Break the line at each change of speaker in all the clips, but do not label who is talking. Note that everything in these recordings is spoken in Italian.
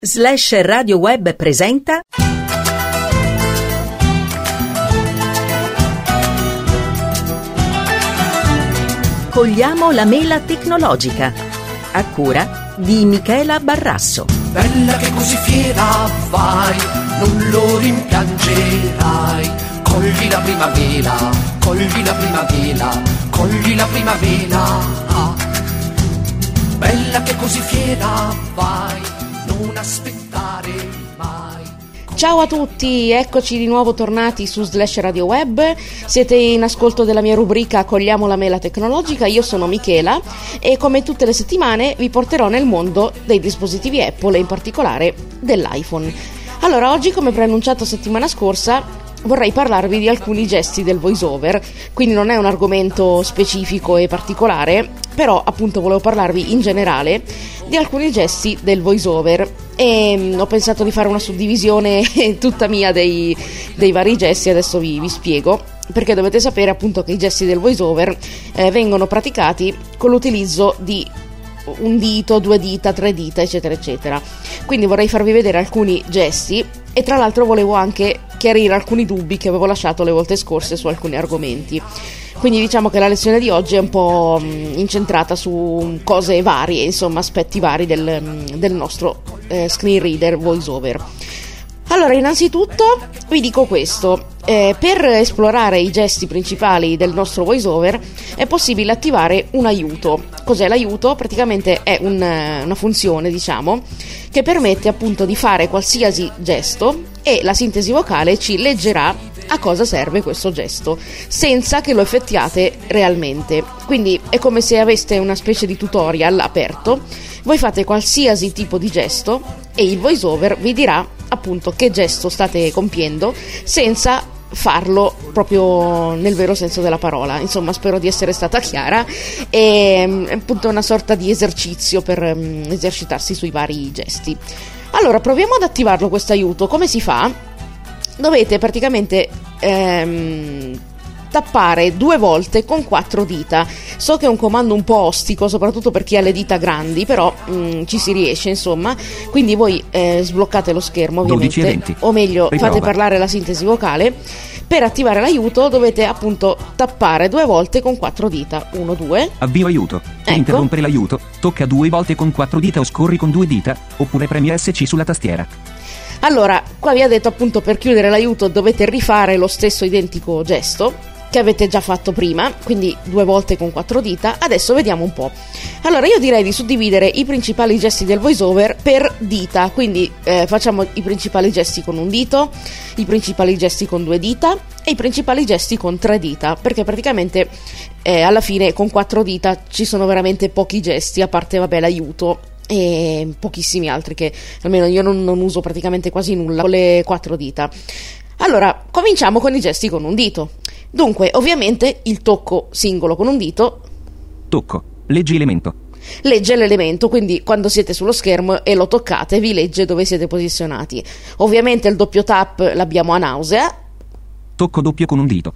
Slash Radio Web presenta Cogliamo la mela tecnologica, a cura di Michela Barrasso.
Bella che così fiera vai, non lo rimpiangerai. Cogli la prima vela, cogli la prima vela, cogli la prima vela. Bella che così fiera vai, non aspettare mai.
Ciao a tutti, eccoci di nuovo tornati su Slash Radio Web. Siete in ascolto della mia rubrica Cogliamo la mela tecnologica. Io sono Michela e come tutte le settimane vi porterò nel mondo dei dispositivi Apple e in particolare dell'iPhone. Allora, oggi, come preannunciato settimana scorsa, vorrei parlarvi di alcuni gesti del voiceover, quindi non è un argomento specifico e particolare, però appunto volevo parlarvi in generale di alcuni gesti del voiceover e ho pensato di fare una suddivisione tutta mia dei vari gesti. Adesso vi spiego, perché dovete sapere appunto che i gesti del voiceover vengono praticati con l'utilizzo di un dito, 2 dita, 3 dita, eccetera eccetera. Quindi vorrei farvi vedere alcuni gesti e tra l'altro volevo anche chiarire alcuni dubbi che avevo lasciato le volte scorse su alcuni argomenti. Quindi diciamo che la lezione di oggi è un po' incentrata su cose varie, insomma aspetti vari del nostro screen reader voiceover. Allora, innanzitutto vi dico questo: per esplorare i gesti principali del nostro voiceover è possibile attivare un aiuto. Cos'è l'aiuto? Praticamente è una funzione, diciamo, che permette appunto di fare qualsiasi gesto e la sintesi vocale ci leggerà a cosa serve questo gesto, senza che lo effettuate realmente. Quindi è come se aveste una specie di tutorial aperto, voi fate qualsiasi tipo di gesto e il voiceover vi dirà appunto che gesto state compiendo senza farlo proprio nel vero senso della parola. Insomma, spero di essere stata chiara. È appunto una sorta di esercizio per esercitarsi sui vari gesti. Allora, proviamo ad attivarlo questo aiuto. Come si fa? Dovete praticamente tappare 2 volte con 4 dita. So che è un comando un po' ostico, soprattutto per chi ha le dita grandi, però ci si riesce, insomma. Quindi voi sbloccate lo schermo, ovviamente,
12:20.
o meglio,
Riprova.
fate parlare la sintesi vocale. Per attivare l'aiuto dovete appunto tappare 2 volte con 4 dita. 1, 2.
Avvio aiuto. Per
Ecco.
interrompere l'aiuto, tocca 2 volte con 4 dita o scorri con 2 dita, oppure premi SC sulla tastiera.
Allora, qua vi ha detto appunto per chiudere l'aiuto dovete rifare lo stesso identico gesto che avete già fatto prima, quindi 2 volte con 4 dita. Adesso vediamo un po'. Allora, io direi di suddividere i principali gesti del voiceover per dita, quindi facciamo i principali gesti con un dito, i principali gesti con 2 dita e i principali gesti con 3 dita, perché praticamente alla fine con 4 dita ci sono veramente pochi gesti, a parte vabbè l'aiuto e pochissimi altri che almeno io non uso praticamente quasi nulla con le 4 dita. Allora, cominciamo con i gesti con un dito. Dunque, ovviamente il tocco singolo con un dito.
Tocco. Leggi elemento.
Legge l'elemento, quindi quando siete sullo schermo e lo toccate vi legge dove siete posizionati. Ovviamente il doppio tap l'abbiamo a nausea.
Tocco doppio con un dito.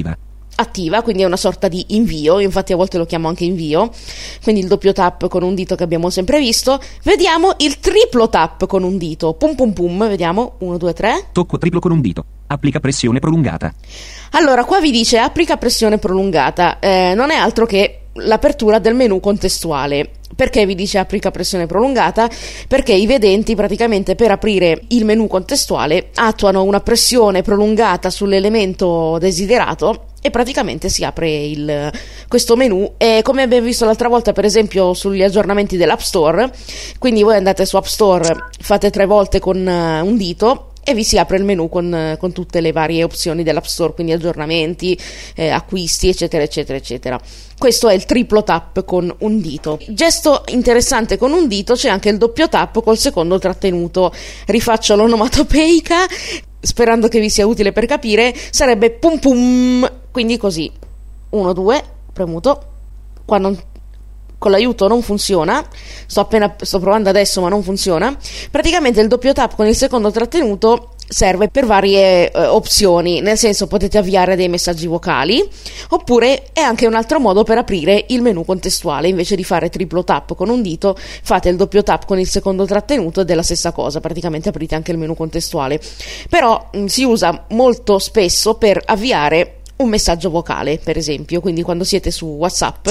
Attiva.
Quindi è una sorta di invio, infatti a volte lo chiamo anche invio. Quindi il doppio tap con un dito che abbiamo sempre visto. Vediamo il triplo tap con un dito. Pum pum pum, vediamo. 1, 2, 3.
Tocco triplo con un dito. Applica pressione prolungata.
Allora, qua vi dice applica pressione prolungata. Non è altro che l'apertura del menu contestuale. Perché vi dice applica pressione prolungata? Perché i vedenti praticamente per aprire il menu contestuale attuano una pressione prolungata sull'elemento desiderato e praticamente si apre questo menu. E come abbiamo visto l'altra volta, per esempio sugli aggiornamenti dell'App Store, quindi voi andate su App Store, fate 3 volte con un dito e vi si apre il menu con tutte le varie opzioni dell'App Store, quindi aggiornamenti, acquisti, eccetera eccetera eccetera. Questo è il triplo tap con un dito. Gesto interessante con un dito c'è anche il doppio tap col secondo trattenuto. Rifaccio l'onomatopeica sperando che vi sia utile per capire. Sarebbe pum pum, quindi così. 1, 2, premuto. Qua con l'aiuto non funziona, sto provando adesso ma non funziona. Praticamente il doppio tap con il secondo trattenuto serve per varie opzioni, nel senso potete avviare dei messaggi vocali, oppure è anche un altro modo per aprire il menu contestuale. Invece di fare triplo tap con un dito, fate il doppio tap con il secondo trattenuto ed è la stessa cosa, praticamente aprite anche il menu contestuale. Però si usa molto spesso per avviare un messaggio vocale, per esempio, quindi quando siete su WhatsApp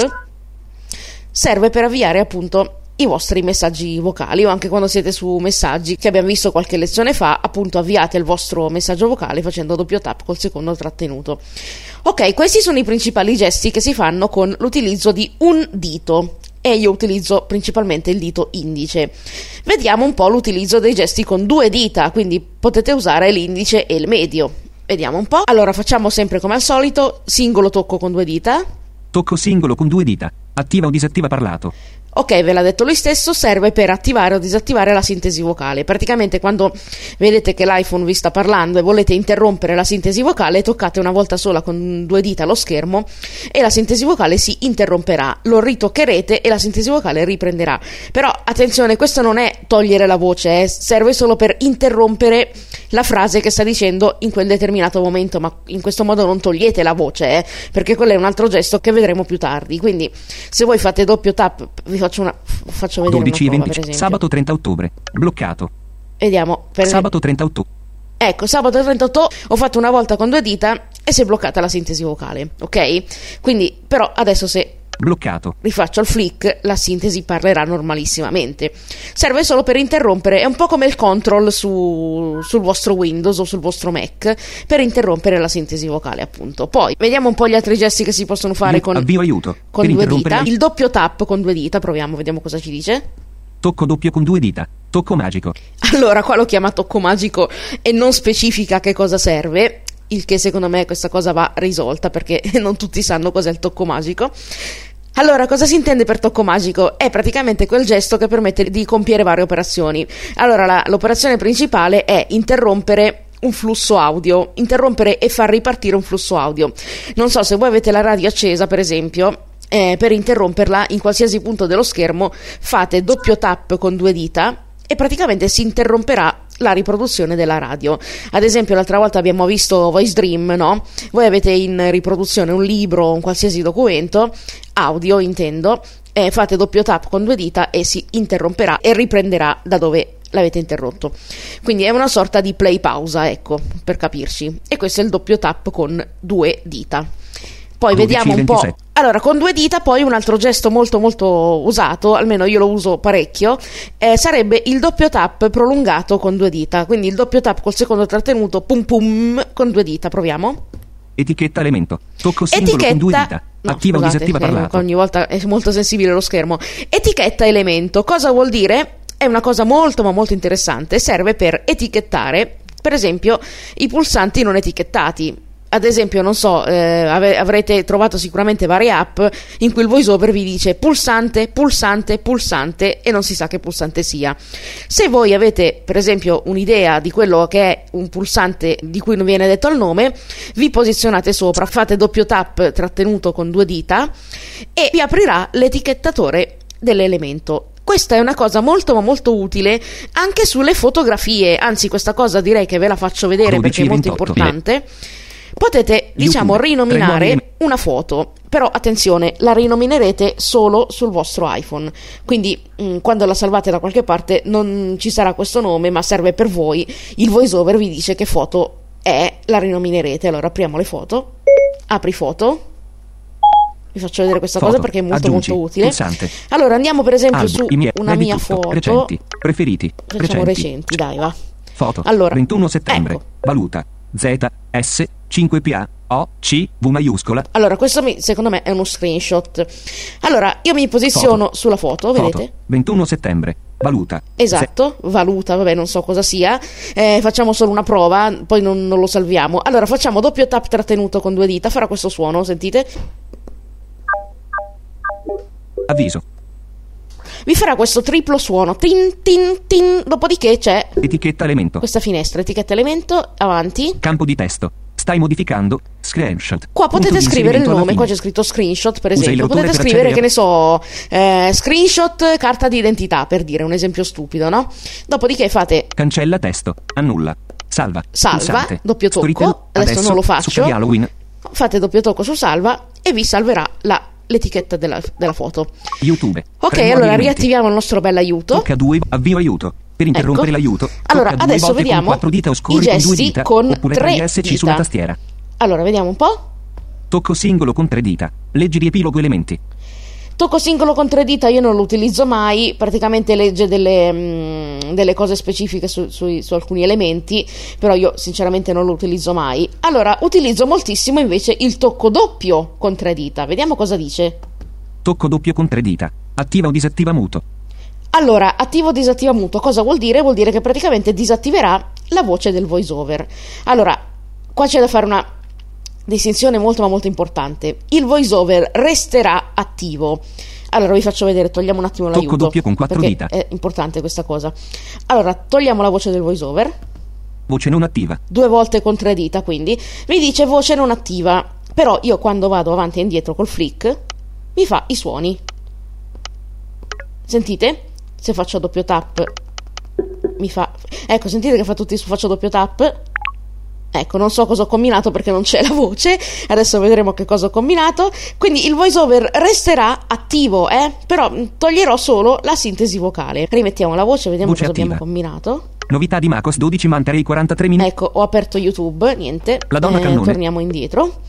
serve per avviare appunto i vostri messaggi vocali, o anche quando siete su messaggi che abbiamo visto qualche lezione fa, appunto avviate il vostro messaggio vocale facendo doppio tap col secondo trattenuto. Ok, questi sono i principali gesti che si fanno con l'utilizzo di un dito, e io utilizzo principalmente il dito indice. Vediamo un po' l'utilizzo dei gesti con due dita, quindi potete usare l'indice e il medio. Vediamo un po'. Allora facciamo sempre come al solito, singolo tocco con due dita.
Tocco singolo con due dita. Attiva o disattiva parlato.
Ok, ve l'ha detto lui stesso, serve per attivare o disattivare la sintesi vocale. Praticamente quando vedete che l'iPhone vi sta parlando e volete interrompere la sintesi vocale, toccate una volta sola con due dita lo schermo e la sintesi vocale si interromperà. Lo ritoccherete e la sintesi vocale riprenderà. Però attenzione, questo non è togliere la voce, serve solo per interrompere la frase che sta dicendo in quel determinato momento, ma in questo modo non togliete la voce, perché quello è un altro gesto che vedremo più tardi. Quindi se voi fate doppio tap, vi faccio vedere
12
una prova,
20,
per esempio.
sabato 30 ottobre, bloccato.
Vediamo.
Sabato 30 ottobre.
Ecco, sabato 38 ho fatto una volta con due dita e si è bloccata la sintesi vocale, ok? Quindi, però adesso se
bloccato.
rifaccio il flick, la sintesi parlerà normalissimamente. Serve solo per interrompere, è un po' come il control sul vostro Windows o sul vostro Mac, per interrompere la sintesi vocale, appunto. Poi vediamo un po' gli altri gesti che si possono fare con
avvio aiuto
con
per
due dita.
interrompere
Il doppio tap con due dita, proviamo, vediamo cosa ci dice.
Tocco doppio con due dita. Tocco magico.
Allora, qua lo chiama tocco magico e non specifica che cosa serve, il che secondo me questa cosa va risolta, perché non tutti sanno cos'è il tocco magico. Allora, cosa si intende per tocco magico? È praticamente quel gesto che permette di compiere varie operazioni. Allora, l'operazione principale è interrompere un flusso audio, interrompere e far ripartire un flusso audio. Non so, se voi avete la radio accesa, per esempio, per interromperla in qualsiasi punto dello schermo fate doppio tap con due dita e praticamente si interromperà la riproduzione della radio. Ad esempio, l'altra volta abbiamo visto Voice Dream, no? Voi avete in riproduzione un libro, un qualsiasi documento audio, intendo, fate doppio tap con due dita e si interromperà e riprenderà da dove l'avete interrotto. Quindi è una sorta di play pausa, ecco, per capirci. E questo è il doppio tap con due dita. Poi
12,
vediamo un
27.
po'. Allora, con due dita poi un altro gesto molto molto usato, almeno io lo uso parecchio, sarebbe il doppio tap prolungato con due dita. Quindi il doppio tap col secondo trattenuto, pum pum, con due dita. Proviamo.
Etichetta elemento. Tocco singolo con due dita.
No,
attiva o
scusate,
disattiva parlato.
ogni volta è molto sensibile lo schermo. Etichetta elemento. Cosa vuol dire? È una cosa molto ma molto interessante. Serve per etichettare, per esempio, i pulsanti non etichettati. Ad esempio, non so, avrete trovato sicuramente varie app in cui il voiceover vi dice pulsante, pulsante, pulsante e non si sa che pulsante sia. Se voi avete, per esempio, un'idea di quello che è un pulsante di cui non viene detto il nome, vi posizionate sopra, fate doppio tap trattenuto con due dita e vi aprirà l'etichettatore dell'elemento. Questa è una cosa molto ma molto utile anche sulle fotografie, anzi questa cosa direi che ve la faccio vedere
12,
perché è molto
28.
importante. Potete, diciamo,
YouTube,
rinominare una foto, però attenzione, la rinominerete solo sul vostro iPhone, quindi quando la salvate da qualche parte non ci sarà questo nome, ma serve per voi, il voiceover vi dice che foto è, la rinominerete. Allora apriamo le foto, apri foto, vi faccio vedere questa
Foto,
cosa perché è molto
aggiungi,
molto utile.
pulsante.
Allora andiamo per esempio
Album,
su
vedi
una mia
tutto,
foto,
recenti, preferiti,
facciamo recenti, dai va.
Foto.
Allora,
21 settembre.
ecco.
Valuta. Z, S, 5PA, O, C, V maiuscola.
Allora, questo secondo me è uno screenshot. Allora, io mi posiziono
Foto.
sulla foto, vedete?
21 settembre. Valuta.
Esatto, valuta, vabbè, non so cosa sia. Facciamo solo una prova, poi non lo salviamo. Allora, facciamo doppio tap trattenuto con due dita, farà questo suono, sentite?
Avviso.
Vi farà questo triplo suono, tin tin tin, dopodiché c'è
Etichetta elemento.
questa finestra, etichetta elemento, avanti.
Campo di testo. Stai modificando. Screenshot.
Qua potete
Punto di
scrivere il
inserimento alla
nome, qua
fine.
c'è scritto screenshot per
Usa il
esempio,
lettore
potete
per
scrivere,
accedere
che ne so, screenshot carta di identità, per dire un esempio stupido, no? Dopodiché fate
Cancella testo. Annulla. Salva.
Pulsante. Doppio tocco.
Storytel.
Adesso non lo faccio.
Su Halloween.
Fate doppio tocco su salva e vi salverà l'etichetta della foto.
YouTube.
Ok, allora riattiviamo il nostro bell'aiuto.
Tocca 2, avvio aiuto. Per interrompere l'aiuto.
Allora, adesso vediamo
con 4 dita o scorri
i
con 2
gesti
dita,
con
oppure
3
premi SC
dita.
sulla tastiera.
Allora, vediamo un po'.
Tocco singolo con 3 dita. Leggi riepilogo elementi.
Tocco singolo con 3 dita io non lo utilizzo mai, praticamente legge delle cose specifiche su alcuni elementi, però io sinceramente non lo utilizzo mai. Allora, utilizzo moltissimo invece il tocco doppio con 3 dita. Vediamo cosa dice.
Tocco doppio con 3 dita. Attiva o disattiva muto.
Allora, attiva o disattiva muto, cosa vuol dire? Vuol dire che praticamente disattiverà la voce del voice over. Allora, qua c'è da fare una distinzione molto ma molto importante. Il voice over resterà attivo. Allora vi faccio vedere, togliamo un attimo l'aiuto.
Tocco doppio con 4 dita.
È importante questa cosa. Allora, togliamo la voce del voice over.
Voce non attiva.
2 volte con 3 dita, quindi mi dice voce non attiva. Però io quando vado avanti e indietro col flick mi fa i suoni. Sentite? Se faccio doppio tap mi fa... Ecco, sentite che fa tutti su faccio doppio tap. Ecco, non so cosa ho combinato perché non c'è la voce. Adesso vedremo che cosa ho combinato. Quindi il voice over resterà attivo, però toglierò solo la sintesi vocale. Rimettiamo la voce, vediamo
voce
cosa
attiva.
abbiamo combinato.
Novità di MacOS 12 Mantarei 43 minuti.
Ecco, ho aperto YouTube, niente.
La donna cannone.
Torniamo indietro.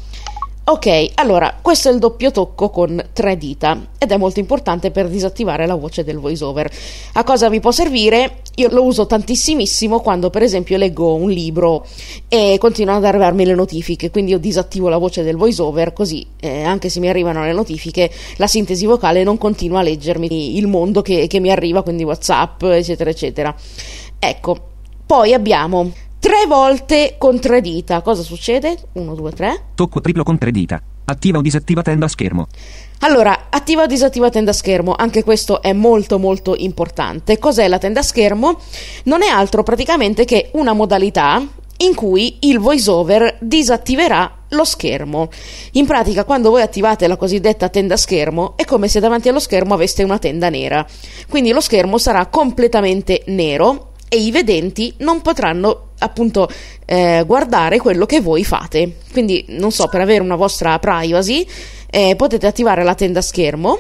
Ok, allora, questo è il doppio tocco con 3 dita ed è molto importante per disattivare la voce del voice over. A cosa vi può servire? Io lo uso tantissimissimo quando per esempio leggo un libro e continuano ad arrivarmi le notifiche, quindi io disattivo la voce del voice over, così anche se mi arrivano le notifiche la sintesi vocale non continua a leggermi il mondo che mi arriva, quindi WhatsApp eccetera eccetera. Ecco, poi abbiamo 3 volte con 3 dita. Cosa succede? 1, 2, 3.
Tocco triplo con 3 dita. Attiva o disattiva tenda schermo.
Allora, attiva o disattiva tenda schermo? Anche questo è molto molto importante. Cos'è la tenda schermo? Non è altro praticamente che una modalità in cui il voiceover disattiverà lo schermo. In pratica, quando voi attivate la cosiddetta tenda schermo, è come se davanti allo schermo aveste una tenda nera. Quindi lo schermo sarà completamente nero e i vedenti non potranno appunto guardare quello che voi fate. Quindi non so, per avere una vostra privacy potete attivare la tenda schermo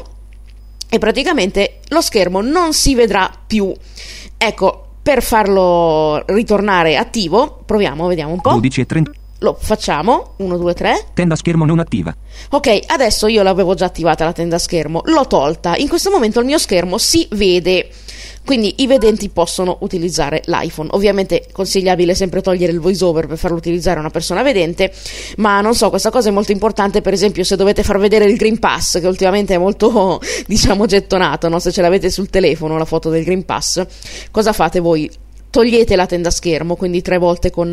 e praticamente lo schermo non si vedrà più. Ecco, per farlo ritornare attivo proviamo, vediamo un po'.
12 e 30.
Lo facciamo, 1, 2, 3.
Tenda schermo non attiva.
Ok, adesso io l'avevo già attivata la tenda schermo, l'ho tolta. In questo momento il mio schermo si vede, quindi i vedenti possono utilizzare l'iPhone. Ovviamente è consigliabile sempre togliere il voiceover per farlo utilizzare a una persona vedente, ma non so, questa cosa è molto importante, per esempio se dovete far vedere il Green Pass, che ultimamente è molto, diciamo, gettonato, no? Se ce l'avete sul telefono la foto del Green Pass, cosa fate voi? Togliete la tenda schermo, quindi 3 volte con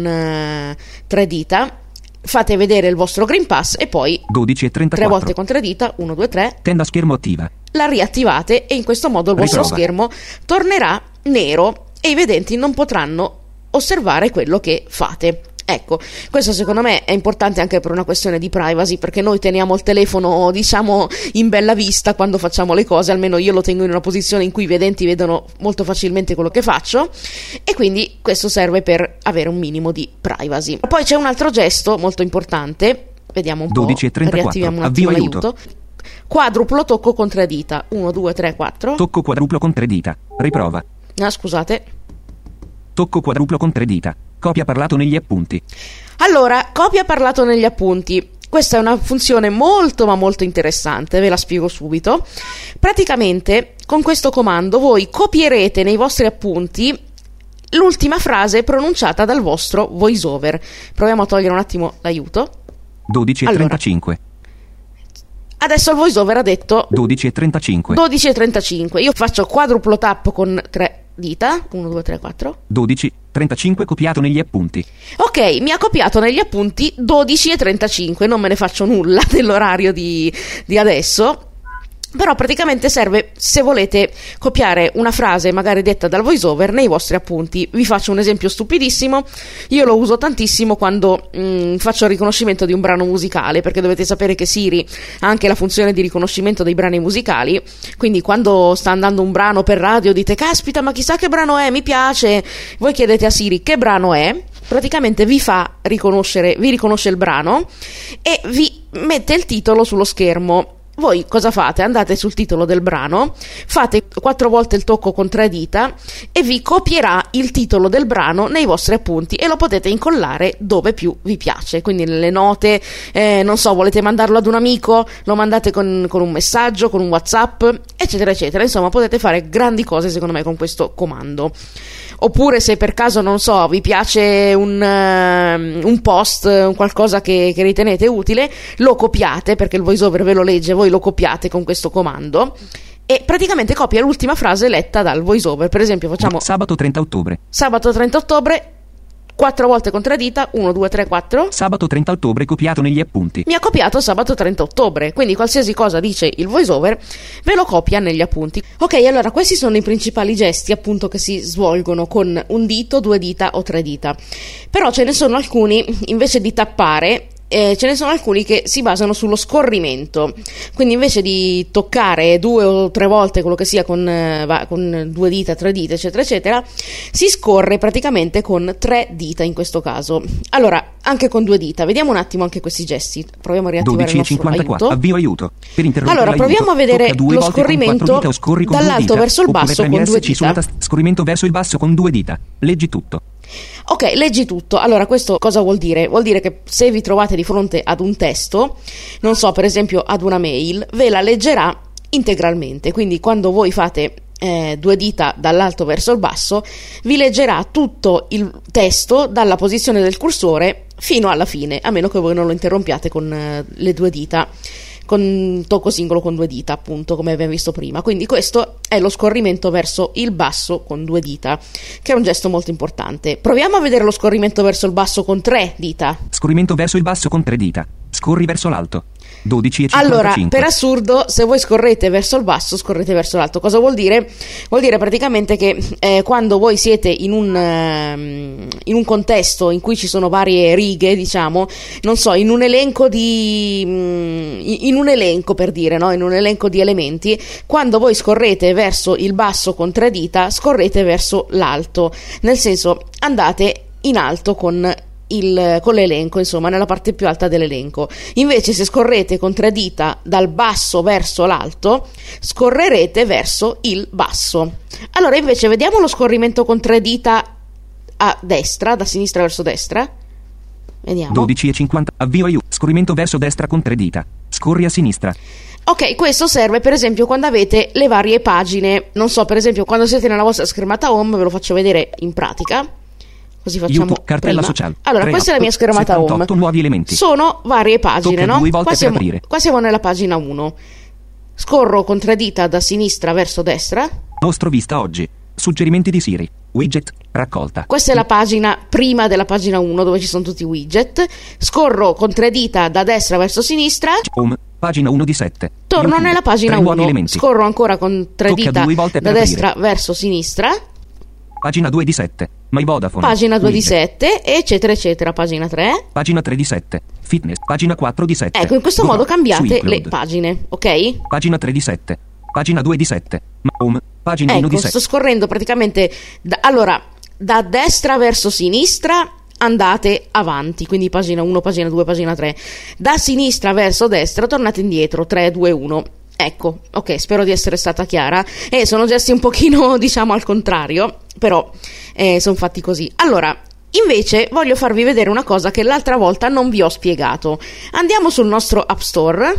3 dita, fate vedere il vostro Green Pass e poi
12 e 34.
3 volte con 3 dita, 1, 2, 3.
Tenda schermo attiva.
La riattivate e in questo modo il vostro schermo tornerà nero e i vedenti non potranno osservare quello che fate. Ecco, questo secondo me è importante anche per una questione di privacy, perché noi teniamo il telefono, diciamo, in bella vista quando facciamo le cose, almeno io lo tengo in una posizione in cui i vedenti vedono molto facilmente quello che faccio e quindi questo serve per avere un minimo di privacy. Poi c'è un altro gesto molto importante, vediamo un
12 e 34.
po', riattiviamo un attimo l'aiuto. Quadruplo tocco con 3 dita, 1, 2, 3, 4.
Tocco quadruplo con 3 dita, riprova.
Ah, scusate.
Tocco quadruplo con 3 dita. Copia parlato negli appunti.
Allora, copia parlato negli appunti. Questa è una funzione molto ma molto interessante, ve la spiego subito. Praticamente con questo comando voi copierete nei vostri appunti l'ultima frase pronunciata dal vostro voiceover. Proviamo a togliere un attimo l'aiuto.
12 e 35.
Adesso il voiceover ha detto
12 e 35.
12 e 35. Io faccio quadruplo tap con 3 dita, 1, 2, 3, 4.
12, 35 copiato negli appunti.
Ok, mi ha copiato negli appunti 12 e 35, non me ne faccio nulla dell'orario di adesso, però praticamente serve se volete copiare una frase magari detta dal voiceover nei vostri appunti. Vi faccio un esempio stupidissimo, io lo uso tantissimo quando faccio il riconoscimento di un brano musicale, perché dovete sapere che Siri ha anche la funzione di riconoscimento dei brani musicali, quindi quando sta andando un brano per radio dite caspita ma chissà che brano è, mi piace, voi chiedete a Siri che brano è praticamente vi riconosce il brano e vi mette il titolo sullo schermo. Voi cosa fate? Andate sul titolo del brano, fate 4 volte il tocco con 3 dita e vi copierà il titolo del brano nei vostri appunti e lo potete incollare dove più vi piace, quindi nelle note, non so, volete mandarlo ad un amico, lo mandate con un messaggio, con un WhatsApp, eccetera eccetera. Insomma, potete fare grandi cose secondo me con questo comando. Oppure se per caso, non so, vi piace un post, un qualcosa che ritenete utile, lo copiate, perché il voiceover ve lo legge, voi lo copiate con questo comando e praticamente copia l'ultima frase letta dal voiceover. Per esempio facciamo
sabato 30 ottobre.
Sabato 30 ottobre, 4 volte con 3 dita, 1, 2, 3, 4.
Sabato 30 ottobre copiato negli appunti.
Mi ha copiato sabato 30 ottobre, quindi qualsiasi cosa dice il voiceover ve lo copia negli appunti. Ok, allora questi sono i principali gesti appunto che si svolgono con un dito, 2 dita o 3 dita. Però ce ne sono alcuni, invece di tappare, ce ne sono alcuni che si basano sullo scorrimento, quindi invece di toccare 2 o 3 volte quello che sia con 2 dita, 3 dita eccetera eccetera, si scorre praticamente con 3 dita in questo caso. Allora, anche con 2 dita, vediamo un attimo anche questi gesti. Proviamo a riattivare il nostro aiuto.
Avvio aiuto. Per interrompere
allora proviamo a vedere lo scorrimento dall'alto verso il basso con 2 dita.
Scorrimento verso il basso con 2 dita. Leggi tutto.
Ok, leggi tutto. Allora, questo cosa vuol dire? Vuol dire che se vi trovate di fronte ad un testo, non so, per esempio ad una mail, ve la leggerà integralmente. Quindi quando voi fate 2 dita dall'alto verso il basso, vi leggerà tutto il testo dalla posizione del cursore fino alla fine, a meno che voi non lo interrompiate con le 2 dita, con tocco singolo con 2 dita, appunto, come abbiamo visto prima. Quindi questo è lo scorrimento verso il basso con 2 dita, che è un gesto molto importante. Proviamo a vedere lo scorrimento verso il basso con 3 dita.
Scorrimento verso il basso con 3 dita. Scorri verso l'alto. 12,55.
Allora, per assurdo, se voi scorrete verso il basso, scorrete verso l'alto. Cosa vuol dire? Vuol dire praticamente che quando voi siete in un contesto in cui ci sono varie righe, diciamo, non so, in un elenco per dire, no? In un elenco di elementi, quando voi scorrete verso il basso con 3 dita, scorrete verso l'alto, nel senso andate in alto con l'elenco, insomma, nella parte più alta dell'elenco. Invece se scorrete con 3 dita dal basso verso l'alto, scorrerete verso il basso. Allora invece vediamo lo scorrimento con 3 dita a destra, da sinistra verso destra. Vediamo.
12,50. Avvio aiuto. Scorrimento verso destra con 3 dita. Scorri a sinistra.
Ok, questo serve per esempio quando avete le varie pagine, non so, per esempio quando siete nella vostra schermata home, ve lo faccio vedere in pratica. Così facciamo
YouTube, cartella
prima.
sociale.
Allora,
3,
questa è la mia schermata home.
Nuovi elementi.
Sono varie pagine,
Tocca
no?
2 volte per aprire.
Qua siamo nella pagina 1. Scorro con 3 dita da sinistra verso destra.
Mostro vista oggi. Suggerimenti di Siri. Widget. Raccolta.
Questa è la pagina prima della pagina 1 dove ci sono tutti i widget. Scorro con 3 dita da destra verso sinistra.
Home. Pagina 1 di 7.
Torno
YouTube,
nella pagina 1. Scorro ancora con 3
Tocca
dita
2 volte
da
per
destra
aprire.
verso sinistra.
Pagina 2 di 7. My Vodafone.
Pagina 2 di
Widget.
7, eccetera, eccetera. Pagina 3.
Pagina 3 di 7. Fitness. Pagina 4 di 7.
Ecco, in questo
Go
modo
Rock.
cambiate
Sweet
le
Load.
pagine, ok?
Pagina 3 di 7. Pagina 2 di 7. Home. Pagina 1 di
Ecco,
7.
sto scorrendo praticamente allora, da destra verso sinistra andate avanti, quindi pagina 1, pagina 2, pagina 3. Da sinistra verso destra tornate indietro, 3, 2, 1. Ecco, ok, spero di essere stata chiara. Sono gesti un pochino, diciamo, al contrario, però sono fatti così. Allora, invece voglio farvi vedere una cosa che l'altra volta non vi ho spiegato. Andiamo sul nostro App Store.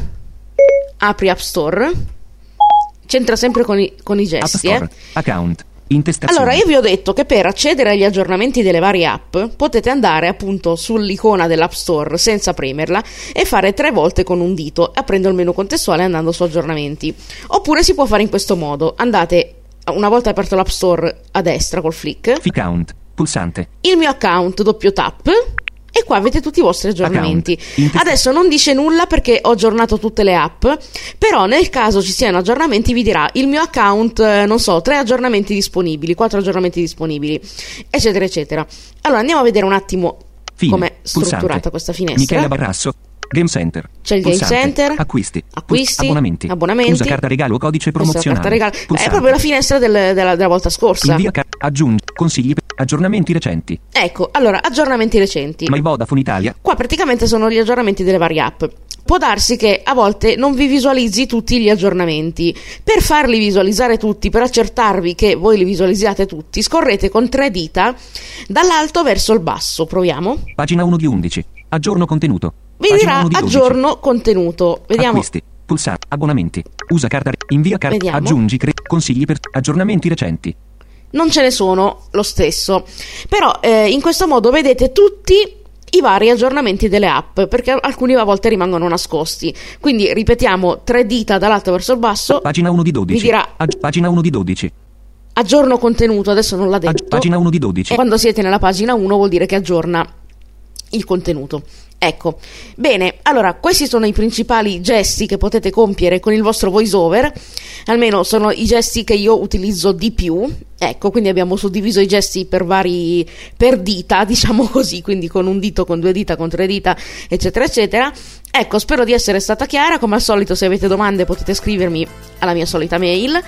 Apri App Store. C'entra sempre con i gesti,
App Store. Account. Intestazione.
Allora, io vi ho detto che per accedere agli aggiornamenti delle varie app potete andare appunto sull'icona dell'App Store senza premerla e fare 3 volte con un dito, aprendo il menu contestuale e andando su aggiornamenti. Oppure si può fare in questo modo: andate, una volta aperto l'App Store, a destra col flick,
Account. Pulsante.
il mio account, doppio tap, e qua avete tutti i vostri aggiornamenti.
Account.
Adesso non dice nulla perché ho aggiornato tutte le app, però nel caso ci siano aggiornamenti vi dirà il mio account, non so, 3 aggiornamenti disponibili, 4 aggiornamenti disponibili, eccetera eccetera. Allora andiamo a vedere un attimo
Fine.
com'è strutturata
Pulsante.
questa finestra.
Michela Barrasso. Game Center.
C'è il Game
Pulsante.
Center.
Acquisti.
Abbonamenti.
Usa carta regalo o codice
Questa è la
promozionale.
carta regalo. È
Pulsante.
proprio la finestra della volta scorsa.
Invia Aggiungi. Consigli per aggiornamenti recenti.
Ecco, allora, aggiornamenti recenti.
My Vodafone Italia.
Qua praticamente sono gli aggiornamenti delle varie app. Può darsi che a volte non vi visualizzi tutti gli aggiornamenti. Per farli visualizzare tutti, per accertarvi che voi li visualizziate tutti, scorrete con 3 dita dall'alto verso il basso. Proviamo.
Pagina 1 di 11. Aggiorno contenuto.
Vi dirà aggiorno contenuto. Vediamo.
Acquisti. Pulsare. Abbonamenti. Usa carta. Invia carta.
Vediamo.
Aggiungi. Consigli per aggiornamenti recenti.
Non ce ne sono lo stesso. Però in questo modo vedete tutti i vari aggiornamenti delle app, perché alcuni a volte rimangono nascosti. Quindi ripetiamo, 3 dita dall'alto verso il basso.
Pagina 1 di 12.
Vi dirà
pagina 1 di 12.
aggiorno contenuto, adesso non l'ha detto.
Pagina 1 di 12.
E quando siete nella pagina 1 vuol dire che aggiorna il contenuto. Ecco, bene, allora questi sono i principali gesti che potete compiere con il vostro voiceover, almeno sono i gesti che io utilizzo di più. Ecco, quindi abbiamo suddiviso i gesti per dita, diciamo così, quindi con un dito, con 2 dita, con 3 dita, eccetera eccetera. Ecco, spero di essere stata chiara. Come al solito, se avete domande potete scrivermi alla mia solita mail,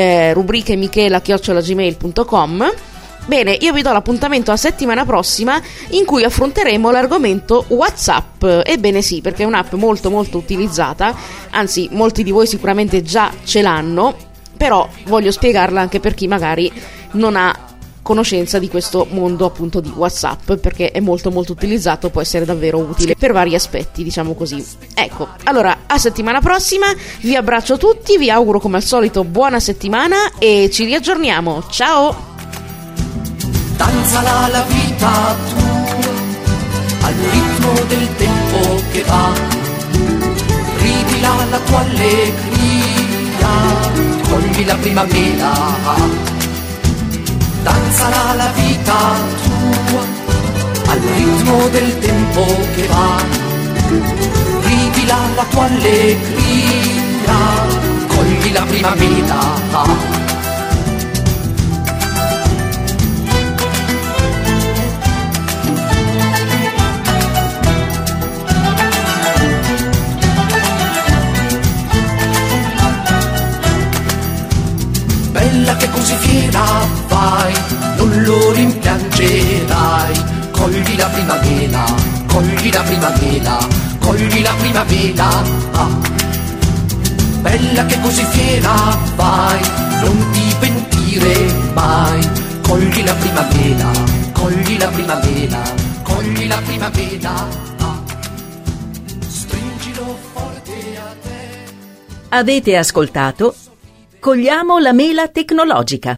rubrichemichela@gmail.com. Bene, io vi do l'appuntamento a settimana prossima, in cui affronteremo l'argomento WhatsApp. Ebbene sì, perché è un'app molto molto utilizzata, anzi molti di voi sicuramente già ce l'hanno, però voglio spiegarla anche per chi magari non ha conoscenza di questo mondo appunto di WhatsApp, perché è molto molto utilizzato, può essere davvero utile per vari aspetti, diciamo così. Ecco, allora a settimana prossima, vi abbraccio tutti, vi auguro come al solito buona settimana e ci riaggiorniamo. Ciao!
Danzala la vita tua al ritmo del tempo che va, ridila la tua allegria, cogli la primavera. Danzala la vita tua al ritmo del tempo che va, ridila la tua allegria, cogli la primavera. Bella che così fiera vai, non lo rimpiangerai. Cogli la primavera, cogli la primavera, cogli la primavera. Bella che così fiera vai, non ti pentire mai. Cogli la primavera, cogli la primavera, cogli la primavera. Stringilo forte a te.
Avete ascoltato Cogliamo la mela tecnologica.